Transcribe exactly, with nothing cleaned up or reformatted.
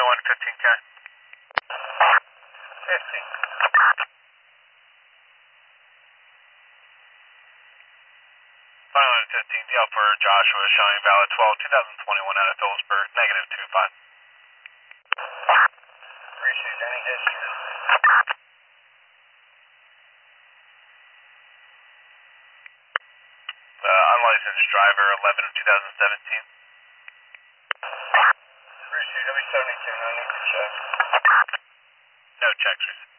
one fifteen K. fifteen. five one fifteen, deal for Joshua, showing valid twelve two thousand twenty-one out of Phillipsburg, negative two five. Appreciate any history. Uh, unlicensed driver, eleven of two thousand seventeen. Appreciate W seventy-two, no need for checks. No checks,